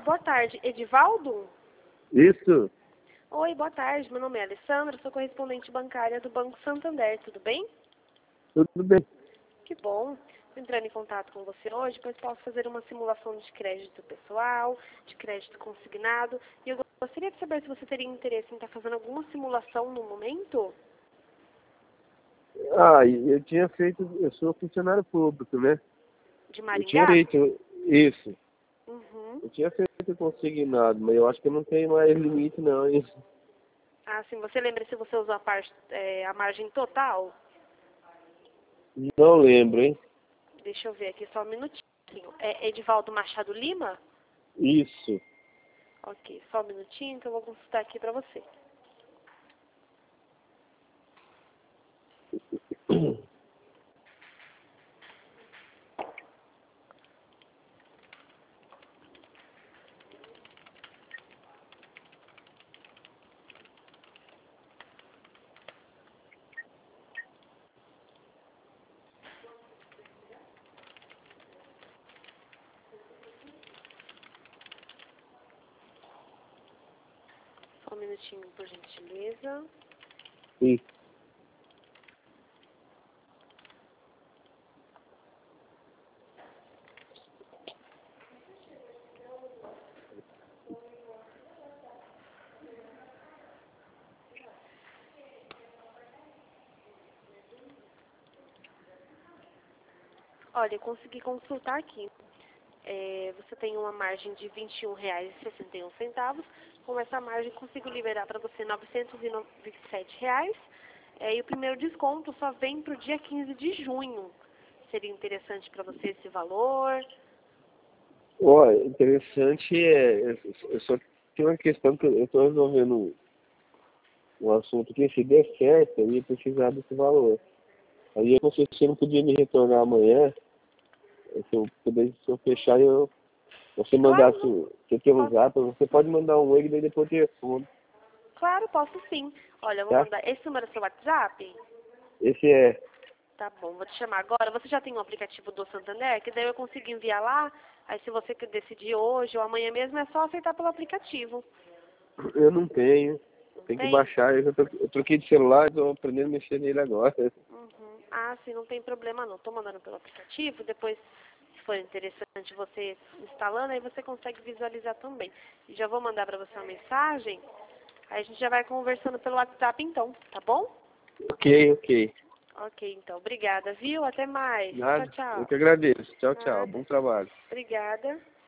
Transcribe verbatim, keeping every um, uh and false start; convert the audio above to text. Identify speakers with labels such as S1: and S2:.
S1: boa tarde. Edivaldo?
S2: Isso.
S1: Oi, boa tarde. Meu nome é Alessandra, sou correspondente bancária do Banco Santander. Tudo bem?
S2: Tudo bem.
S1: Que bom. Estou entrando em contato com você hoje, pois posso fazer uma simulação de crédito pessoal, de crédito consignado. E eu gostaria de saber se você teria interesse em estar fazendo alguma simulação no momento.
S2: Ah, e eu tinha feito, eu sou funcionário público, né?
S1: De
S2: Eu tinha
S1: Maringá?
S2: feito isso.
S1: Uhum.
S2: Eu tinha feito consignado, mas eu acho que não tem mais limite não, hein?
S1: Ah, sim. Você lembra se você usou a, parte, é, a margem total?
S2: Não lembro, hein?
S1: Deixa eu ver aqui só um minutinho. É Edivaldo Machado Lima?
S2: Isso.
S1: Ok, só um minutinho que eu vou consultar aqui para você. Só um minutinho, por gentileza.
S2: Sim.
S1: Olha, eu consegui consultar aqui. É, você tem uma margem de vinte e um reais e sessenta e um centavos. Com essa margem, consigo liberar para você novecentos e vinte e sete reais. É, e o primeiro desconto só vem para o dia quinze de junho. Seria interessante para você esse valor?
S2: Ó, interessante é, eu só tenho uma questão que eu estou resolvendo um assunto que se der certo, eu ia precisar desse valor. Aí eu não sei se você não podia me retornar amanhã, se eu pudesse, se eu fechar, eu, você mandasse,
S1: Claro,
S2: você tem um
S1: posso,
S2: zap, você pode mandar um oi e daí depois eu respondo,
S1: claro, posso sim. Olha, eu vou
S2: tá?
S1: mandar. Esse número é seu WhatsApp?
S2: Esse é,
S1: Tá bom, vou te chamar agora. Você já tem um aplicativo do Santander? Que daí eu consigo enviar lá. Aí se você quer decidir hoje ou amanhã mesmo, é só aceitar pelo aplicativo.
S2: eu não tenho,
S1: Não
S2: tem que
S1: tem?
S2: baixar, eu, já tô, eu troquei de celular, estou aprendendo a mexer nele agora.
S1: Uhum. Ah, sim, não tem problema não. Tô mandando pelo aplicativo. Depois, se for interessante você instalando, aí você consegue visualizar também. E já vou mandar pra você uma mensagem. Aí a gente já vai conversando pelo WhatsApp então, tá bom?
S2: Ok, ok.
S1: Ok, então. Obrigada, viu? Até mais. Tchau,
S2: Nada, eu
S1: tchau.
S2: que agradeço. Tchau, tchau,
S1: Nada.
S2: bom trabalho.
S1: Obrigada.